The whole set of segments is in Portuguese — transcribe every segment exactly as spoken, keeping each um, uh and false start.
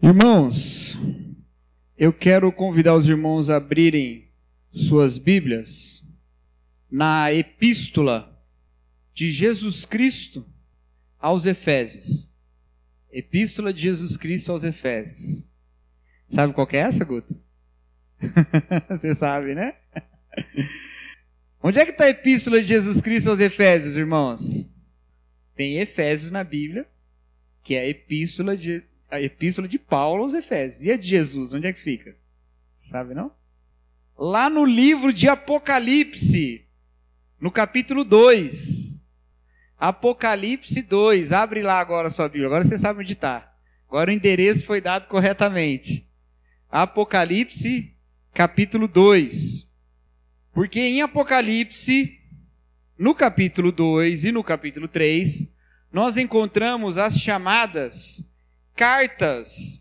Irmãos, eu quero convidar os irmãos a abrirem suas Bíblias na Epístola de Jesus Cristo aos Efésios. Epístola de Jesus Cristo aos Efésios. Sabe qual que é essa, Guto? Você sabe, né? Onde é que está a Epístola de Jesus Cristo aos Efésios, irmãos? Tem Efésios na Bíblia, que é a Epístola de, a Epístola de Paulo aos Efésios. E a de Jesus, onde é que fica? Sabe, não? Lá no livro de Apocalipse, no capítulo dois. Apocalipse dois. Abre lá agora a sua Bíblia. Agora você sabe onde está. Agora o endereço foi dado corretamente. Apocalipse, capítulo dois. Porque em Apocalipse, no capítulo dois e no capítulo três, nós encontramos as chamadas cartas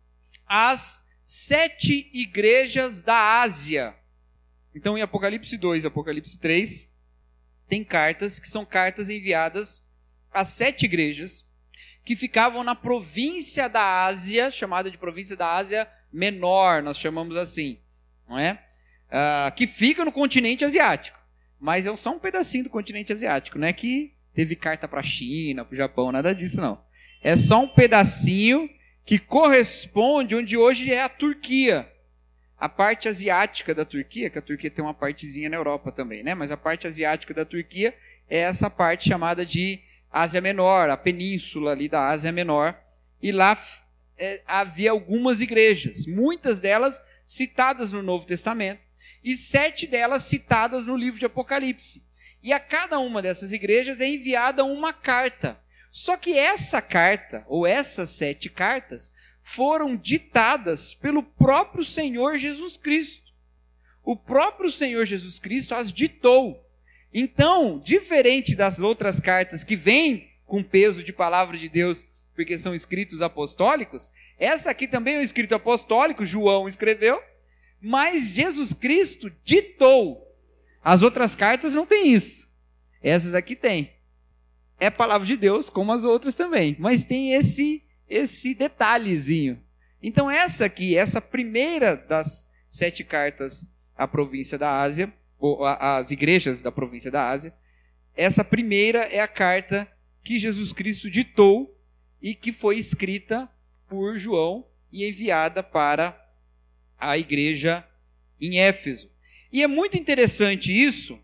às sete igrejas da Ásia. Então, em Apocalipse dois e Apocalipse três, tem cartas que são cartas enviadas às sete igrejas que ficavam na província da Ásia, chamada de província da Ásia Menor, nós chamamos assim, não é? Uh, que fica no continente asiático. Mas é só um pedacinho do continente asiático, não é que teve carta para a China, para o Japão, nada disso não. É só um pedacinho que corresponde onde hoje é a Turquia. A parte asiática da Turquia, que a Turquia tem uma partezinha na Europa também, né? Mas a parte asiática da Turquia é essa parte chamada de Ásia Menor, a península ali da Ásia Menor. E lá é, havia algumas igrejas, muitas delas citadas no Novo Testamento, e sete delas citadas no livro de Apocalipse. E a cada uma dessas igrejas é enviada uma carta. Só que essa carta, ou essas sete cartas, foram ditadas pelo próprio Senhor Jesus Cristo. O próprio Senhor Jesus Cristo as ditou. Então, diferente das outras cartas que vêm com peso de palavra de Deus, porque são escritos apostólicos, essa aqui também é um escrito apostólico, João escreveu, mas Jesus Cristo ditou. As outras cartas não tem isso. Essas aqui tem. É palavra de Deus, como as outras também. Mas tem esse, esse detalhezinho. Então essa aqui, essa primeira das sete cartas à província da Ásia, ou às igrejas da província da Ásia, essa primeira é a carta que Jesus Cristo ditou e que foi escrita por João e enviada para a igreja em Éfeso. E é muito interessante isso,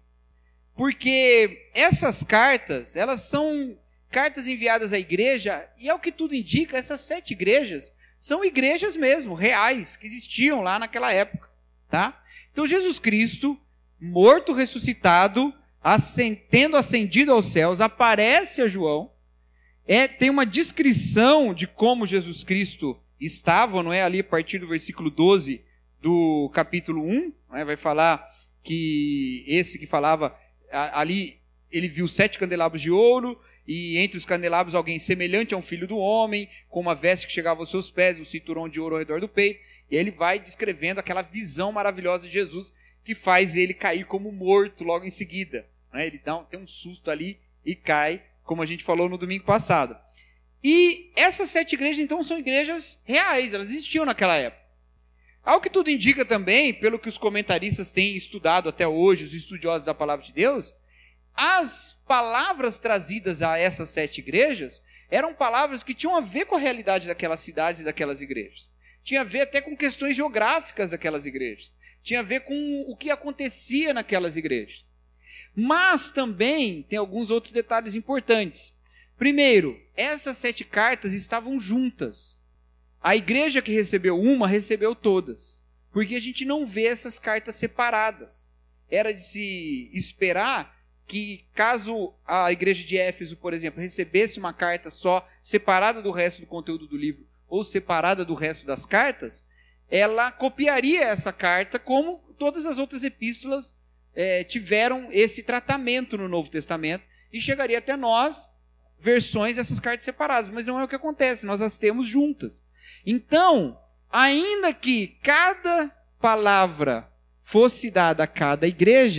porque essas cartas, elas são cartas enviadas à igreja, e ao que tudo indica, essas sete igrejas são igrejas mesmo, reais, que existiam lá naquela época, tá? Então Jesus Cristo, morto, ressuscitado, ascend, tendo ascendido aos céus, aparece a João, é, tem uma descrição de como Jesus Cristo estava, não é? Ali a partir do versículo doze do capítulo um, não é? Vai falar que esse que falava, ali ele viu sete candelabros de ouro, e entre os candelabros alguém semelhante a um filho do homem, com uma veste que chegava aos seus pés, um cinturão de ouro ao redor do peito, e ele vai descrevendo aquela visão maravilhosa de Jesus, que faz ele cair como morto logo em seguida, não é? Ele dá, tem um susto ali e cai, como a gente falou no domingo passado. E essas sete igrejas, então, são igrejas reais, elas existiam naquela época. Ao que tudo indica também, pelo que os comentaristas têm estudado até hoje, os estudiosos da palavra de Deus, as palavras trazidas a essas sete igrejas eram palavras que tinham a ver com a realidade daquelas cidades e daquelas igrejas. Tinha a ver até com questões geográficas daquelas igrejas. Tinha a ver com o que acontecia naquelas igrejas. Mas também tem alguns outros detalhes importantes. Primeiro, essas sete cartas estavam juntas. A igreja que recebeu uma, recebeu todas. Porque a gente não vê essas cartas separadas. Era de se esperar que, caso a igreja de Éfeso, por exemplo, recebesse uma carta só, separada do resto do conteúdo do livro, ou separada do resto das cartas, ela copiaria essa carta como todas as outras epístolas é, tiveram esse tratamento no Novo Testamento, e chegaria até nós versões dessas cartas separadas. Mas não é o que acontece, nós as temos juntas. Então, ainda que cada palavra fosse dada a cada igreja,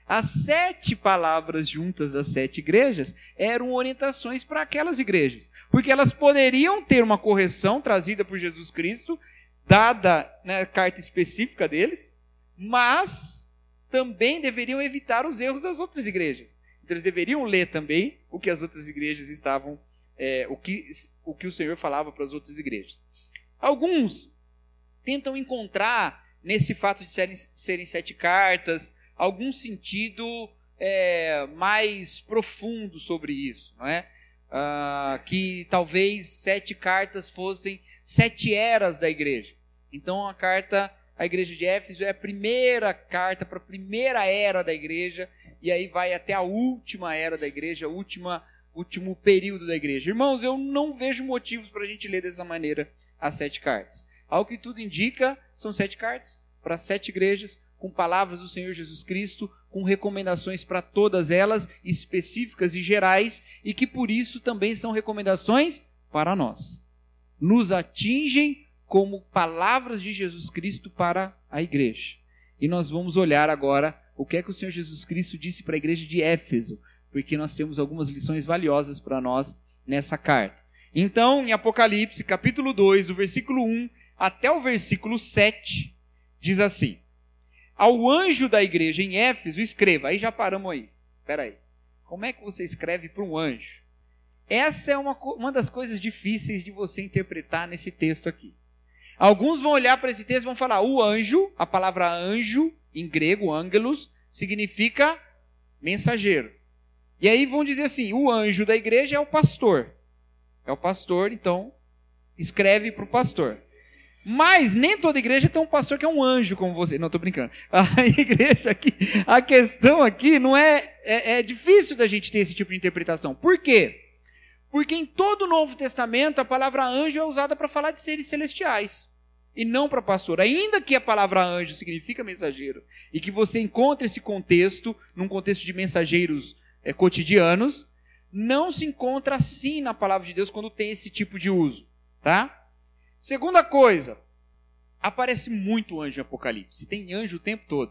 As sete palavras juntas das sete igrejas eram orientações para aquelas igrejas, porque elas poderiam ter uma correção trazida por Jesus Cristo, dada na carta específica deles, mas também deveriam evitar os erros das outras igrejas. Então eles deveriam ler também o que as outras igrejas estavam, é, o, que, o que o Senhor falava para as outras igrejas. Alguns tentam encontrar nesse fato de serem, serem sete cartas algum sentido é, mais profundo sobre isso, não é? Ah, que talvez sete cartas fossem sete eras da igreja. Então a carta à igreja de Éfeso é a primeira carta para a primeira era da igreja, e aí vai até a última era da igreja, o último período da igreja. Irmãos, eu não vejo motivos para a gente ler dessa maneira as sete cartas. Ao que tudo indica, são sete cartas para sete igrejas, com palavras do Senhor Jesus Cristo, com recomendações para todas elas, específicas e gerais, e que por isso também são recomendações para nós. Nos atingem como palavras de Jesus Cristo para a igreja. E nós vamos olhar agora o que é que o Senhor Jesus Cristo disse para a igreja de Éfeso, porque nós temos algumas lições valiosas para nós nessa carta. Então, em Apocalipse, capítulo dois, do versículo um até o versículo sete, diz assim: ao anjo da igreja em Éfeso, escreva. Aí já paramos aí. Espera aí. Como é que você escreve para um anjo? Essa é uma, uma das coisas difíceis de você interpretar nesse texto aqui. Alguns vão olhar para esse texto e vão falar, o anjo, a palavra anjo, em grego, angelos, significa mensageiro. E aí vão dizer assim, o anjo da igreja é o pastor. É o pastor, então, escreve para o pastor. Mas nem toda igreja tem um pastor que é um anjo como você. Não, estou brincando. A igreja aqui, a questão aqui não é, é... É difícil da gente ter esse tipo de interpretação. Por quê? Porque em todo o Novo Testamento a palavra anjo é usada para falar de seres celestiais. E não para pastor. Ainda que a palavra anjo significa mensageiro. E que você encontre esse contexto, num contexto de mensageiros é, cotidianos, não se encontra assim na palavra de Deus quando tem esse tipo de uso. Tá? Segunda coisa, aparece muito anjo em Apocalipse, tem anjo o tempo todo.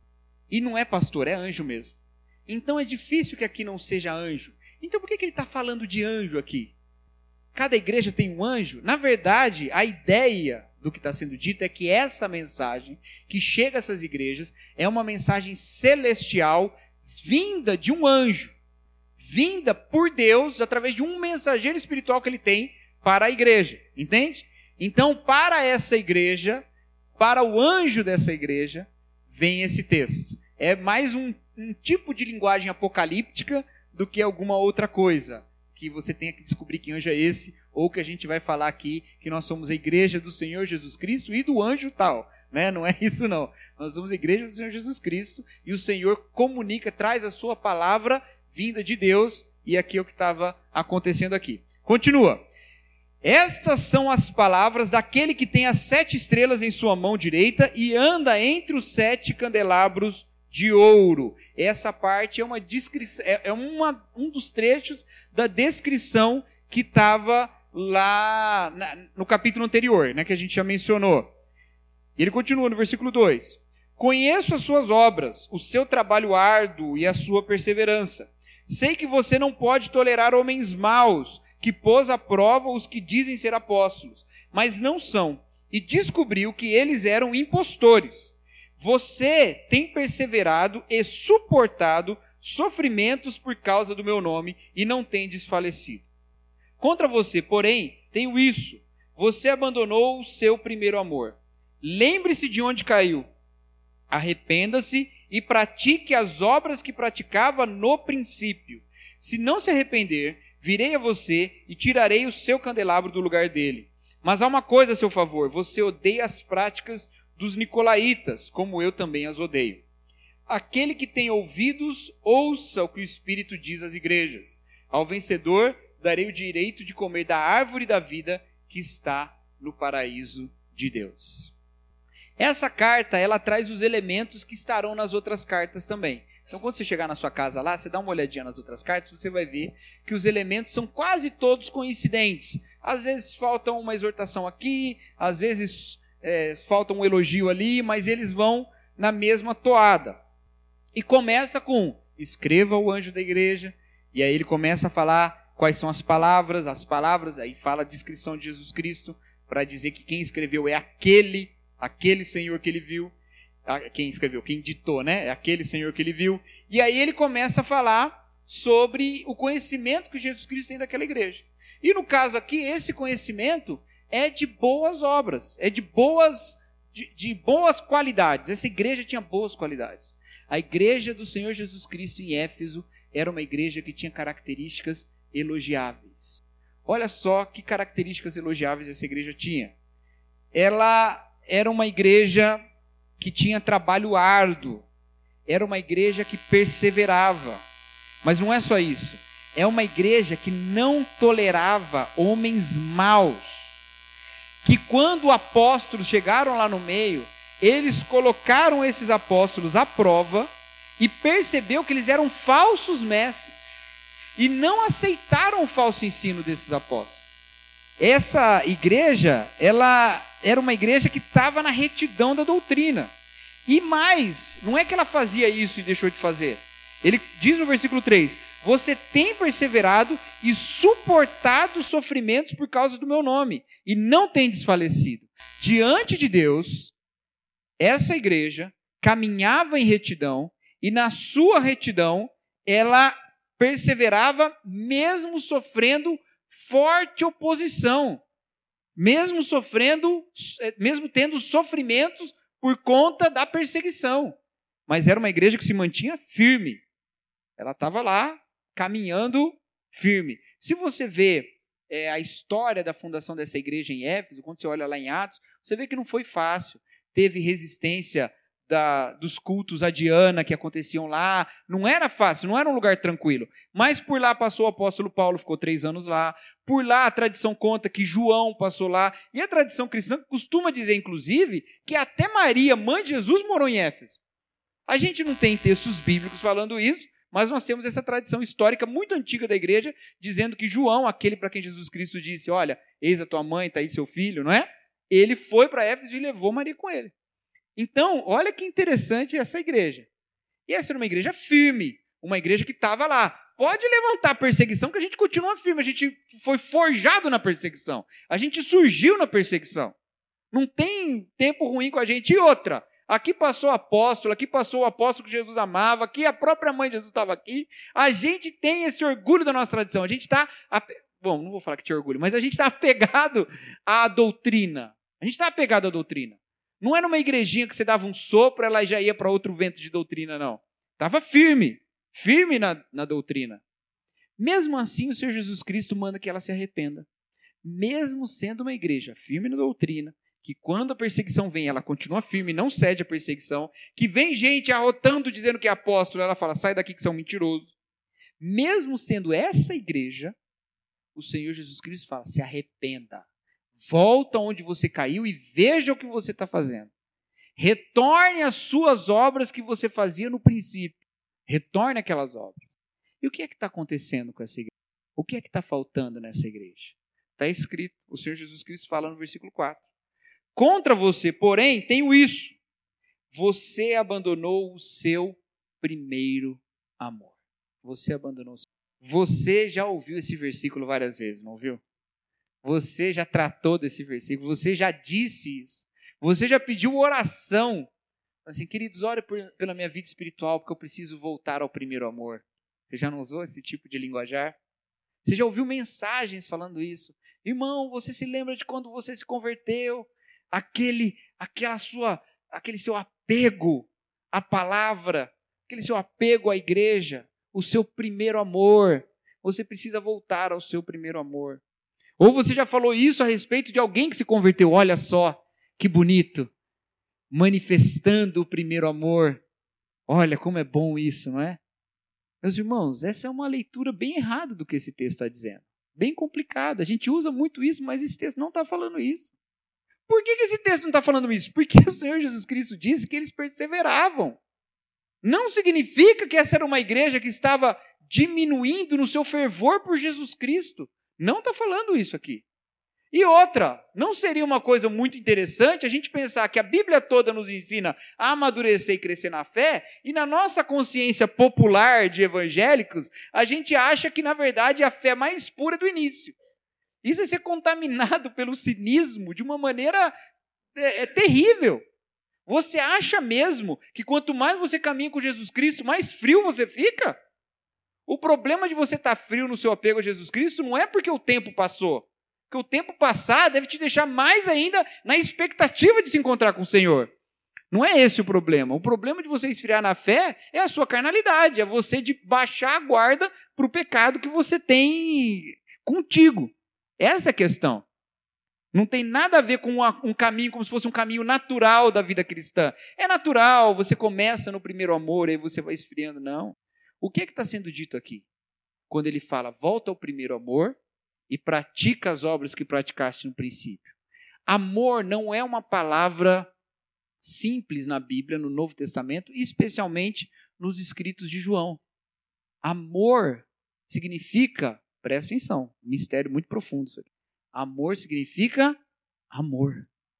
E não é pastor, é anjo mesmo. Então é difícil que aqui não seja anjo. Então por que, que ele está falando de anjo aqui? Cada igreja tem um anjo? Na verdade, a ideia do que está sendo dito é que essa mensagem que chega a essas igrejas é uma mensagem celestial vinda de um anjo. Vinda por Deus através de um mensageiro espiritual que ele tem para a igreja. Entende? Então, para essa igreja, para o anjo dessa igreja, vem esse texto. É mais um, um tipo de linguagem apocalíptica do que alguma outra coisa. Que você tenha que descobrir que anjo é esse, ou que a gente vai falar aqui, que nós somos a igreja do Senhor Jesus Cristo e do anjo tal. Né? Não é isso não. Nós somos a igreja do Senhor Jesus Cristo e o Senhor comunica, traz a sua palavra vinda de Deus, e aqui é o que estava acontecendo aqui. Continua. Estas são as palavras daquele que tem as sete estrelas em sua mão direita e anda entre os sete candelabros de ouro. Essa parte é, uma descrição, é uma, um dos trechos da descrição que estava lá na, no capítulo anterior, né, que a gente já mencionou. E ele continua no versículo dois. Conheço as suas obras, o seu trabalho árduo e a sua perseverança. Sei que você não pode tolerar homens maus, que pôs à prova os que dizem ser apóstolos, mas não são, e descobriu que eles eram impostores. Você tem perseverado e suportado sofrimentos por causa do meu nome, e não tem desfalecido. Contra você, porém, tenho isso, você abandonou o seu primeiro amor. Lembre-se de onde caiu, arrependa-se e pratique as obras que praticava no princípio. Se não se arrepender, virei a você e tirarei o seu candelabro do lugar dele. Mas há uma coisa a seu favor, você odeia as práticas dos nicolaítas, como eu também as odeio. Aquele que tem ouvidos, ouça o que o Espírito diz às igrejas. Ao vencedor, darei o direito de comer da árvore da vida que está no paraíso de Deus. Essa carta, ela traz os elementos que estarão nas outras cartas também. Então, quando você chegar na sua casa lá, você dá uma olhadinha nas outras cartas, você vai ver que os elementos são quase todos coincidentes. Às vezes falta uma exortação aqui, às vezes é, falta um elogio ali, mas eles vão na mesma toada. E começa com, escreva o anjo da igreja, e aí ele começa a falar quais são as palavras, as palavras, aí fala a descrição de Jesus Cristo, para dizer que quem escreveu é aquele, aquele Senhor que ele viu, quem escreveu, quem ditou, né? É aquele Senhor que ele viu, e aí ele começa a falar sobre o conhecimento que Jesus Cristo tem daquela igreja. E no caso aqui, esse conhecimento é de boas obras, é de boas, de, de boas qualidades. Essa igreja tinha boas qualidades. A igreja do Senhor Jesus Cristo em Éfeso era uma igreja que tinha características elogiáveis. Olha só que características elogiáveis essa igreja tinha. Ela era uma igreja que tinha trabalho árduo. Era uma igreja que perseverava. Mas não é só isso. É uma igreja que não tolerava homens maus. Que quando apóstolos chegaram lá no meio, eles colocaram esses apóstolos à prova e percebeu que eles eram falsos mestres. E não aceitaram o falso ensino desses apóstolos. Essa igreja, ela era uma igreja que estava na retidão da doutrina. E mais, não é que ela fazia isso e deixou de fazer. Ele diz no versículo três, você tem perseverado e suportado os sofrimentos por causa do meu nome, e não tem desfalecido. Diante de Deus, essa igreja caminhava em retidão, e na sua retidão, ela perseverava mesmo sofrendo forte oposição, mesmo sofrendo, mesmo tendo sofrimentos por conta da perseguição. Mas era uma igreja que se mantinha firme. Ela estava lá, caminhando firme. Se você vê é, a história da fundação dessa igreja em Éfeso, quando você olha lá em Atos, você vê que não foi fácil. Teve resistência da, dos cultos a Diana que aconteciam lá. Não era fácil, não era um lugar tranquilo. Mas por lá passou o apóstolo Paulo, ficou três anos lá. Por lá a tradição conta que João passou lá. E a tradição cristã costuma dizer, inclusive, que até Maria, mãe de Jesus, morou em Éfeso. A gente não tem textos bíblicos falando isso, mas nós temos essa tradição histórica muito antiga da igreja, dizendo que João, aquele para quem Jesus Cristo disse, olha, eis a tua mãe, está aí seu filho, não é? Ele foi para Éfeso e levou Maria com ele. Então, olha que interessante essa igreja. E essa era uma igreja firme, uma igreja que estava lá. Pode levantar a perseguição, que a gente continua firme, a gente foi forjado na perseguição, a gente surgiu na perseguição. Não tem tempo ruim com a gente. E outra, aqui passou o apóstolo, aqui passou o apóstolo que Jesus amava, aqui a própria mãe de Jesus estava aqui. A gente tem esse orgulho da nossa tradição. A gente está, bom, não vou falar que tinha orgulho, mas a gente está apegado à doutrina. A gente está apegado à doutrina. Não era uma igrejinha que você dava um sopro, ela já ia para outro vento de doutrina, não. Estava firme, firme na, na doutrina. Mesmo assim, o Senhor Jesus Cristo manda que ela se arrependa. Mesmo sendo uma igreja firme na doutrina, que quando a perseguição vem, ela continua firme, não cede à perseguição, que vem gente arrotando, dizendo que é apóstolo, ela fala, sai daqui que você é um mentiroso. Mesmo sendo essa igreja, o Senhor Jesus Cristo fala, se arrependa, volta onde você caiu e veja o que você está fazendo. Retorne às suas obras que você fazia no princípio. Retorne aquelas obras. E o que é que está acontecendo com essa igreja? O que é que está faltando nessa igreja? Está escrito, o Senhor Jesus Cristo fala no versículo quatro. Contra você, porém, tenho isso. Você abandonou o seu primeiro amor. Você abandonou o seu. Você já ouviu esse versículo várias vezes, não ouviu? Você já tratou desse versículo, você já disse isso. Você já pediu oração. Assim, queridos, ore por, pela minha vida espiritual, porque eu preciso voltar ao primeiro amor. Você já não usou esse tipo de linguajar? Você já ouviu mensagens falando isso? Irmão, você se lembra de quando você se converteu? Aquele, aquela sua, aquele seu apego à palavra, aquele seu apego à igreja, o seu primeiro amor. Você precisa voltar ao seu primeiro amor. Ou você já falou isso a respeito de alguém que se converteu. Olha só, que bonito. Manifestando o primeiro amor. Olha como é bom isso, não é? Meus irmãos, essa é uma leitura bem errada do que esse texto está dizendo. Bem complicada. A gente usa muito isso, mas esse texto não está falando isso. Por que, que esse texto não está falando isso? Porque o Senhor Jesus Cristo disse que eles perseveravam. Não significa que essa era uma igreja que estava diminuindo no seu fervor por Jesus Cristo. Não está falando isso aqui. E outra, não seria uma coisa muito interessante a gente pensar que a Bíblia toda nos ensina a amadurecer e crescer na fé, e na nossa consciência popular de evangélicos, a gente acha que, na verdade, é a fé mais pura do início. Isso é ser contaminado pelo cinismo de uma maneira é, é terrível. Você acha mesmo que quanto mais você caminha com Jesus Cristo, mais frio você fica? O problema de você estar frio no seu apego a Jesus Cristo não é porque o tempo passou. Porque o tempo passar deve te deixar mais ainda na expectativa de se encontrar com o Senhor. Não é esse o problema. O problema de você esfriar na fé é a sua carnalidade, é você de baixar a guarda para o pecado que você tem contigo. Essa é a questão. Não tem nada a ver com uma, um caminho como se fosse um caminho natural da vida cristã. É natural, você começa no primeiro amor, aí você vai esfriando. Não. O que é que está sendo dito aqui? Quando ele fala, volta ao primeiro amor e pratica as obras que praticaste no princípio. Amor não é uma palavra simples na Bíblia, no Novo Testamento, especialmente nos escritos de João. Amor significa, presta atenção, um mistério muito profundo isso aqui. Amor significa amor.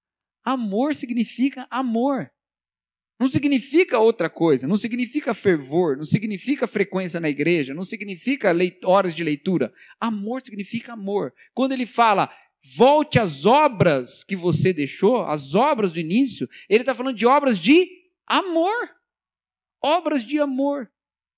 Amor significa amor. Não significa outra coisa, não significa fervor, não significa frequência na igreja, não significa horas de leitura. Amor significa amor. Quando ele fala, volte às obras que você deixou, as obras do início, ele está falando de obras de amor. Obras de amor.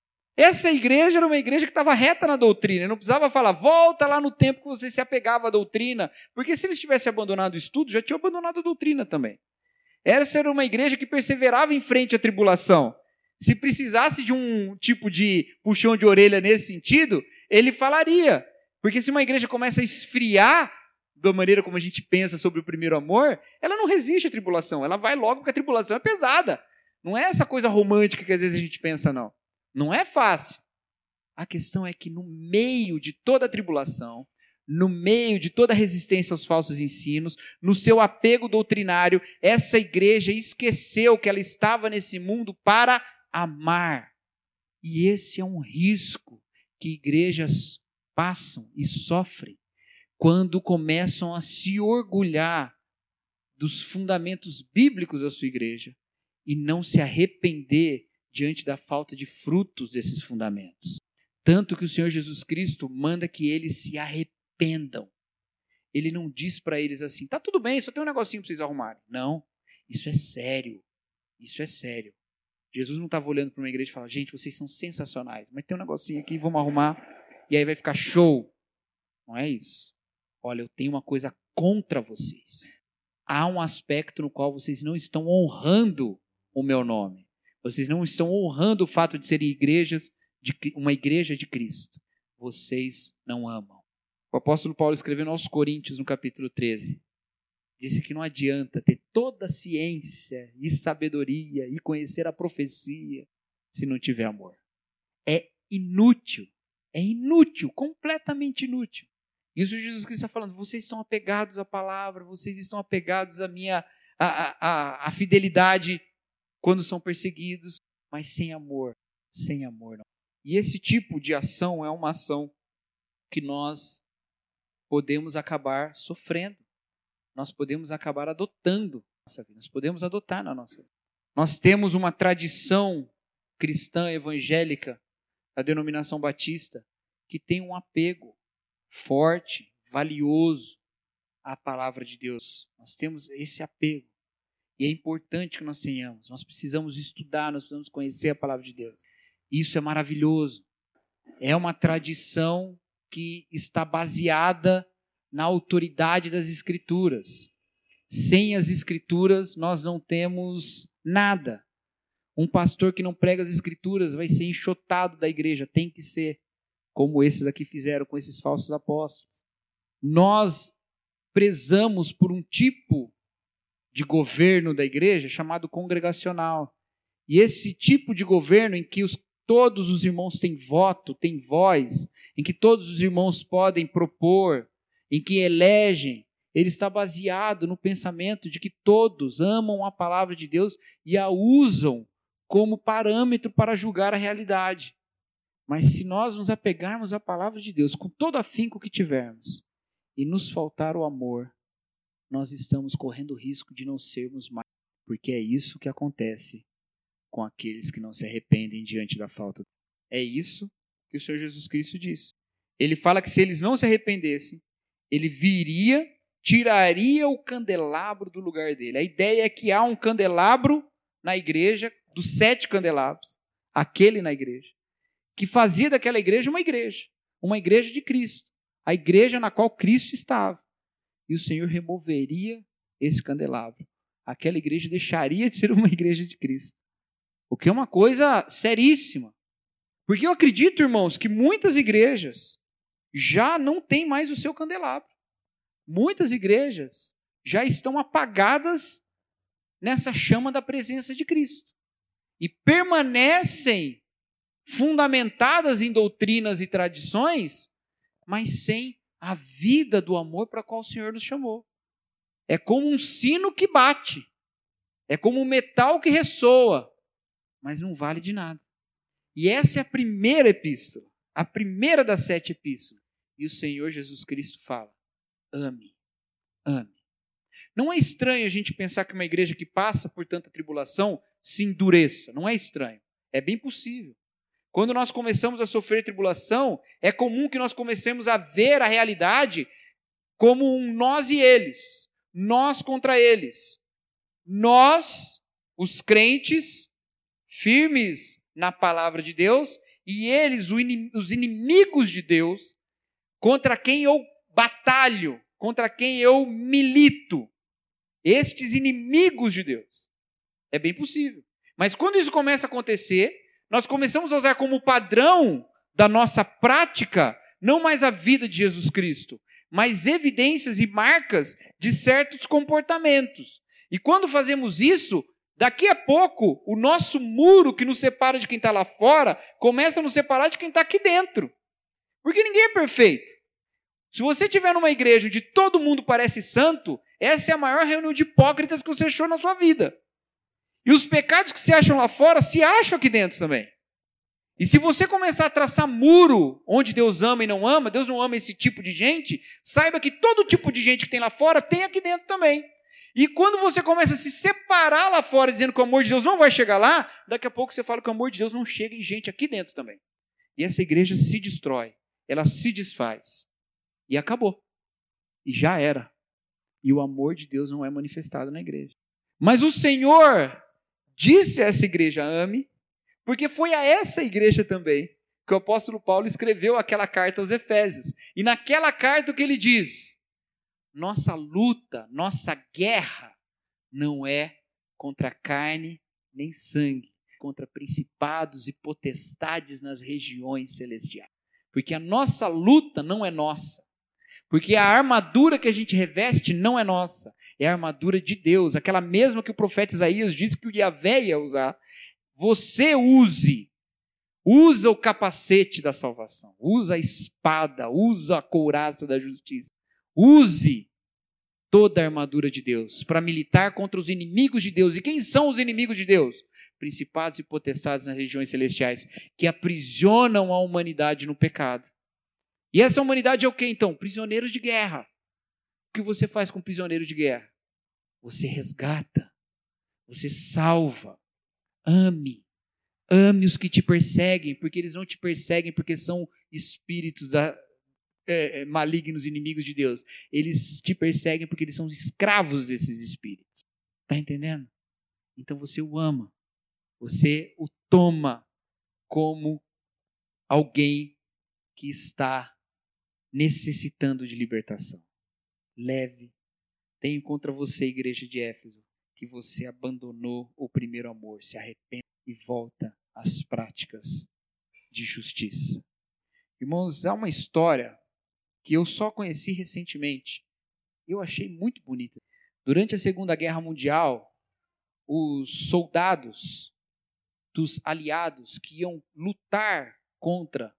Essa igreja era uma igreja que estava reta na doutrina, não precisava falar, volta lá no tempo que você se apegava à doutrina, porque se eles tivessem abandonado o estudo, já tinham abandonado a doutrina também. Essa era uma igreja que perseverava em frente à tribulação. Se precisasse de um tipo de puxão de orelha nesse sentido, ele falaria. Porque se uma igreja começa a esfriar da maneira como a gente pensa sobre o primeiro amor, ela não resiste à tribulação, ela vai logo porque a tribulação é pesada. Não é essa coisa romântica que às vezes a gente pensa, não. Não é fácil. A questão é que no meio de toda a tribulação, no meio de toda a resistência aos falsos ensinos, no seu apego doutrinário, essa igreja esqueceu que ela estava nesse mundo para amar. E esse é um risco que igrejas passam e sofrem quando começam a se orgulhar dos fundamentos bíblicos da sua igreja e não se arrepender diante da falta de frutos desses fundamentos. Tanto que o Senhor Jesus Cristo manda que eles se arrependam. Arrependam. Ele não diz para eles assim, tá tudo bem, só tem um negocinho para vocês arrumarem. Não, isso é sério. Isso é sério. Jesus não estava olhando para uma igreja e falando, gente, vocês são sensacionais, mas tem um negocinho aqui, vamos arrumar, e aí vai ficar show. Não é isso. Olha, eu tenho uma coisa contra vocês. Há um aspecto no qual vocês não estão honrando o meu nome. Vocês não estão honrando o fato de serem igrejas, de, uma igreja de Cristo. Vocês não amam. O apóstolo Paulo escrevendo aos Coríntios, no capítulo treze, disse que não adianta ter toda a ciência e sabedoria e conhecer a profecia se não tiver amor. É inútil, é inútil, completamente inútil. Isso Jesus Cristo está falando, vocês estão apegados à palavra, vocês estão apegados à minha à, à, à fidelidade quando são perseguidos, mas sem amor, sem amor não. E esse tipo de ação é uma ação que nós podemos acabar sofrendo. Nós podemos acabar adotando na nossa vida. Nós podemos adotar na nossa vida. Nós temos uma tradição cristã evangélica, a denominação batista, que tem um apego forte, valioso à palavra de Deus. Nós temos esse apego. E é importante que nós tenhamos. Nós precisamos estudar, nós precisamos conhecer a palavra de Deus. Isso é maravilhoso. É uma tradição que está baseada na autoridade das Escrituras. Sem as Escrituras, nós não temos nada. Um pastor que não prega as Escrituras vai ser enxotado da igreja, tem que ser, como esses aqui fizeram com esses falsos apóstolos. Nós prezamos por um tipo de governo da igreja chamado congregacional. E esse tipo de governo em que os, todos os irmãos têm voto, têm voz, em que todos os irmãos podem propor, em que elegem, ele está baseado no pensamento de que todos amam a palavra de Deus e a usam como parâmetro para julgar a realidade. Mas se nós nos apegarmos à palavra de Deus com todo afinco que tivermos, e nos faltar o amor, nós estamos correndo o risco de não sermos mais, porque é isso que acontece com aqueles que não se arrependem diante da falta. É isso que o Senhor Jesus Cristo diz. Ele fala que se eles não se arrependessem, ele viria, tiraria o candelabro do lugar dele. A ideia é que há um candelabro na igreja, dos sete candelabros, aquele na igreja, que fazia daquela igreja uma igreja, uma igreja de Cristo, a igreja na qual Cristo estava. E o Senhor removeria esse candelabro. Aquela igreja deixaria de ser uma igreja de Cristo. O que é uma coisa seríssima. Porque eu acredito, irmãos, que muitas igrejas já não têm mais o seu candelabro. Muitas igrejas já estão apagadas nessa chama da presença de Cristo. E permanecem fundamentadas em doutrinas e tradições, mas sem a vida do amor para a qual o Senhor nos chamou. É como um sino que bate. É como um metal que ressoa, mas não vale de nada. E essa é a primeira epístola, a primeira das sete epístolas. E o Senhor Jesus Cristo fala: ame, ame. Não é estranho a gente pensar que uma igreja que passa por tanta tribulação se endureça. Não é estranho. É bem possível. Quando nós começamos a sofrer tribulação, é comum que nós comecemos a ver a realidade como um nós e eles. Nós contra eles. Nós, os crentes, firmes na palavra de Deus, e eles, os inimigos de Deus, contra quem eu batalho, contra quem eu milito. Estes inimigos de Deus. É bem possível. Mas quando isso começa a acontecer, nós começamos a usar como padrão da nossa prática, não mais a vida de Jesus Cristo, mas evidências e marcas de certos comportamentos. E quando fazemos isso, daqui a pouco, o nosso muro que nos separa de quem está lá fora, começa a nos separar de quem está aqui dentro. Porque ninguém é perfeito. Se você estiver numa igreja onde todo mundo parece santo, essa é a maior reunião de hipócritas que você achou na sua vida. E os pecados que se acham lá fora, se acham aqui dentro também. E se você começar a traçar muro onde Deus ama e não ama, Deus não ama esse tipo de gente, saiba que todo tipo de gente que tem lá fora, tem aqui dentro também. E quando você começa a se separar lá fora, dizendo que o amor de Deus não vai chegar lá, daqui a pouco você fala que o amor de Deus não chega em gente aqui dentro também. E essa igreja se destrói, ela se desfaz. E acabou. E já era. E o amor de Deus não é manifestado na igreja. Mas o Senhor disse a essa igreja: ame, porque foi a essa igreja também que o apóstolo Paulo escreveu aquela carta aos Efésios. E naquela carta o que ele diz? Nossa luta, nossa guerra não é contra carne nem sangue, contra principados e potestades nas regiões celestiais. Porque a nossa luta não é nossa. Porque a armadura que a gente reveste não é nossa. É a armadura de Deus, aquela mesma que o profeta Isaías disse que o Yahvé ia usar. Você use, usa o capacete da salvação, usa a espada, usa a couraça da justiça. Use toda a armadura de Deus para militar contra os inimigos de Deus. E quem são os inimigos de Deus? Principados e potestades nas regiões celestiais, que aprisionam a humanidade no pecado. E essa humanidade é o que então? Prisioneiros de guerra. O que você faz com prisioneiros de guerra? Você resgata, você salva. Ame, ame os que te perseguem, porque eles não te perseguem porque são espíritos da, é, malignos, inimigos de Deus. Eles te perseguem porque eles são escravos desses espíritos. Está entendendo? Então você o ama, você o toma como alguém que está necessitando de libertação. Leve. Tenho contra você, igreja de Éfeso, que você abandonou o primeiro amor. Se arrependa e volta às práticas de justiça. Irmãos, há uma história que eu só conheci recentemente. Eu achei muito bonita. Durante a Segunda Guerra Mundial, os soldados dos aliados que iam lutar contra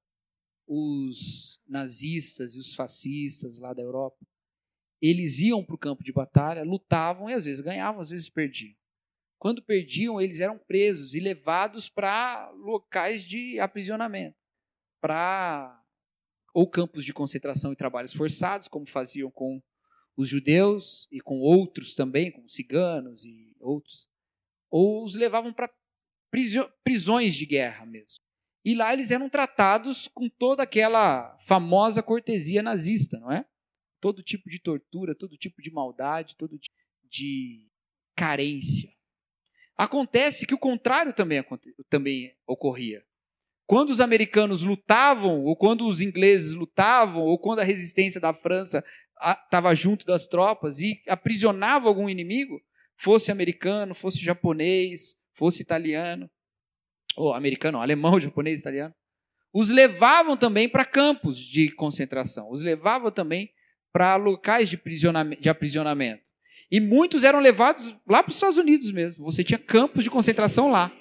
os nazistas e os fascistas lá da Europa, eles iam para o campo de batalha, lutavam e às vezes ganhavam, às vezes perdiam. Quando perdiam, eles eram presos e levados para locais de aprisionamento, para ou campos de concentração e trabalhos forçados, como faziam com os judeus e com outros também, com ciganos e outros, ou os levavam para prisões de guerra mesmo. E lá eles eram tratados com toda aquela famosa cortesia nazista, não é? Todo tipo de tortura, todo tipo de maldade, todo tipo de carência. Acontece que o contrário também, também ocorria. Quando os americanos lutavam, ou quando os ingleses lutavam, ou quando a resistência da França estava junto das tropas e aprisionava algum inimigo, fosse americano, fosse japonês, fosse italiano, ou americano, alemão, japonês, italiano, os levavam também para campos de concentração, os levavam também para locais de, de aprisionamento. E muitos eram levados lá para os Estados Unidos mesmo. Você tinha campos de concentração lá,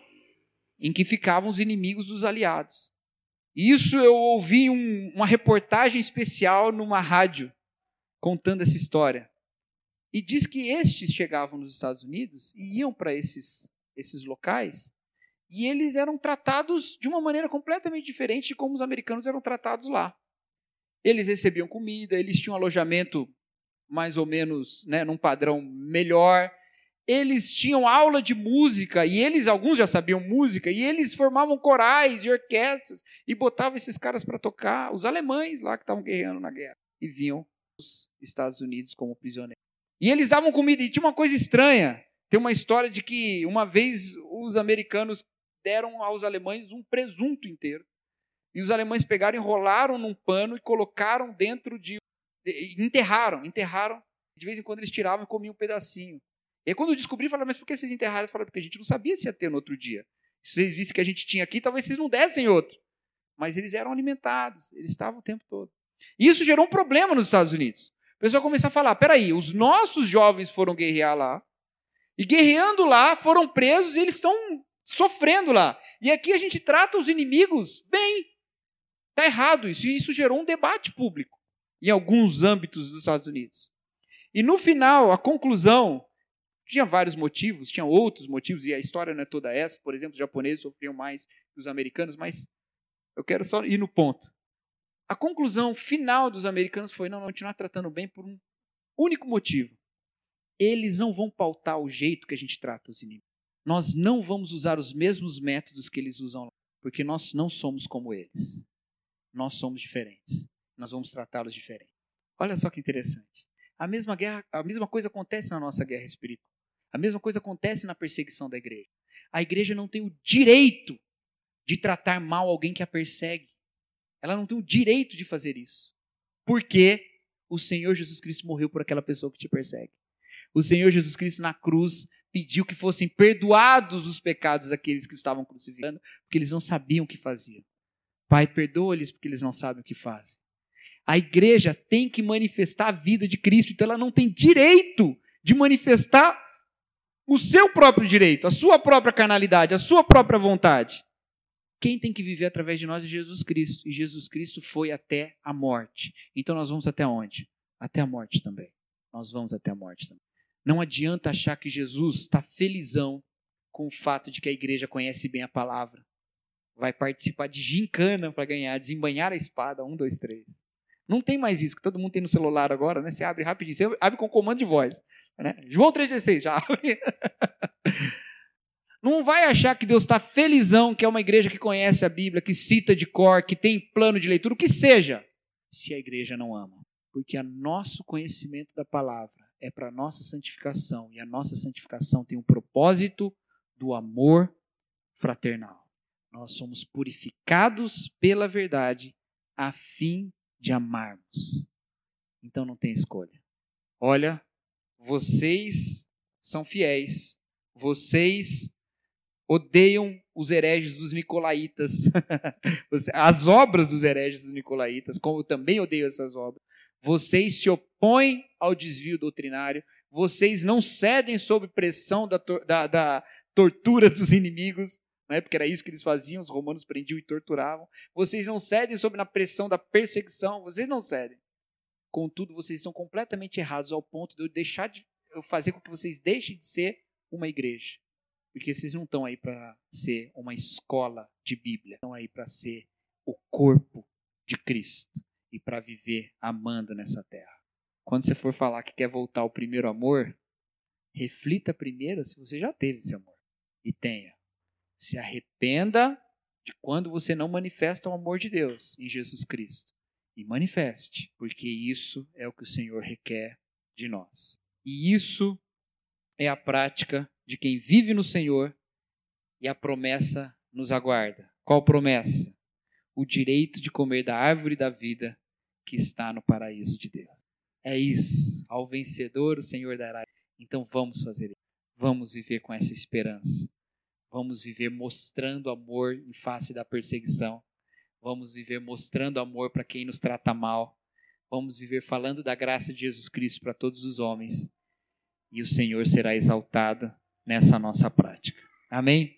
em que ficavam os inimigos dos aliados. E isso eu ouvi um, uma reportagem especial numa rádio, contando essa história. E diz que estes chegavam nos Estados Unidos e iam para esses, esses locais, e eles eram tratados de uma maneira completamente diferente de como os americanos eram tratados lá. Eles recebiam comida, eles tinham alojamento mais ou menos, né, num padrão melhor. Eles tinham aula de música, e eles, alguns já sabiam música, e eles formavam corais e orquestras, e botavam esses caras para tocar, os alemães lá que estavam guerreando na guerra, e vinham os Estados Unidos como prisioneiros. E eles davam comida, e tinha uma coisa estranha, tem uma história de que uma vez os americanos deram aos alemães um presunto inteiro, e os alemães pegaram, enrolaram num pano e colocaram dentro de... enterraram, enterraram, de vez em quando eles tiravam e comiam um pedacinho. E aí quando eu descobri, falaram, mas por que vocês enterraram? Eles falaram, porque a gente não sabia se ia ter no outro dia. Se vocês vissem que a gente tinha aqui, talvez vocês não dessem outro. Mas eles eram alimentados, eles estavam o tempo todo. E isso gerou um problema nos Estados Unidos. O pessoal começou a falar, peraí, os nossos jovens foram guerrear lá, e guerreando lá, foram presos e eles estão sofrendo lá. E aqui a gente trata os inimigos bem. Está errado isso. E isso gerou um debate público em alguns âmbitos dos Estados Unidos. E no final, a conclusão, tinha vários motivos, tinha outros motivos, e a história não é toda essa. Por exemplo, os japoneses sofriam mais que os americanos, mas eu quero só ir no ponto. A conclusão final dos americanos foi, não, não continuar tratando bem por um único motivo. Eles não vão pautar o jeito que a gente trata os inimigos. Nós não vamos usar os mesmos métodos que eles usam lá, porque nós não somos como eles. Nós somos diferentes. Nós vamos tratá-los diferente. Olha só que interessante. A mesma, guerra, a mesma coisa acontece na nossa guerra espiritual. A mesma coisa acontece na perseguição da igreja. A igreja não tem o direito de tratar mal alguém que a persegue. Ela não tem o direito de fazer isso. Porque o Senhor Jesus Cristo morreu por aquela pessoa que te persegue. O Senhor Jesus Cristo na cruz pediu que fossem perdoados os pecados daqueles que estavam crucificando, porque eles não sabiam o que faziam. Pai, perdoa-lhes porque eles não sabem o que fazem. A igreja tem que manifestar a vida de Cristo, então ela não tem direito de manifestar o seu próprio direito, a sua própria carnalidade, a sua própria vontade. Quem tem que viver através de nós é Jesus Cristo, e Jesus Cristo foi até a morte. Então nós vamos até onde? Até a morte também. Nós vamos até a morte também. Não adianta achar que Jesus está felizão com o fato de que a igreja conhece bem a palavra. Vai participar de gincana para ganhar, desembanhar a espada, um, dois, três. Não tem mais isso, que todo mundo tem no celular agora, né? Você abre rapidinho, você abre com comando de voz. Né? João três dezesseis, já abre. Não vai achar que Deus está felizão, que é uma igreja que conhece a Bíblia, que cita de cor, que tem plano de leitura, o que seja, se a igreja não ama. Porque o nosso conhecimento da palavra é para a nossa santificação, e a nossa santificação tem um propósito do amor fraternal. Nós somos purificados pela verdade a fim de amarmos. Então não tem escolha. Olha, vocês são fiéis, vocês odeiam os hereges dos nicolaítas, as obras dos hereges dos nicolaítas, como eu também odeio essas obras. Vocês se opõem ao desvio doutrinário, vocês não cedem sob pressão da, da, da tortura dos inimigos, né? Porque era isso que eles faziam, os romanos prendiam e torturavam. Vocês não cedem sob a pressão da perseguição, vocês não cedem. Contudo, vocês estão completamente errados ao ponto de eu deixar de eu fazer com que vocês deixem de ser uma igreja. Porque vocês não estão aí para ser uma escola de Bíblia, estão aí para ser o corpo de Cristo. e para viver amando nessa terra. Quando você for falar que quer voltar ao primeiro amor, reflita primeiro se você já teve esse amor. E tenha. Se arrependa de quando você não manifesta o amor de Deus em Jesus Cristo. E manifeste, porque isso é o que o Senhor requer de nós. E isso é a prática de quem vive no Senhor, e a promessa nos aguarda. Qual promessa? O direito de comer da árvore da vida que está no paraíso de Deus. É isso. Ao vencedor o Senhor dará. Então vamos fazer isso. Vamos viver com essa esperança. Vamos viver mostrando amor em face da perseguição. Vamos viver mostrando amor para quem nos trata mal. Vamos viver falando da graça de Jesus Cristo para todos os homens. E o Senhor será exaltado nessa nossa prática. Amém?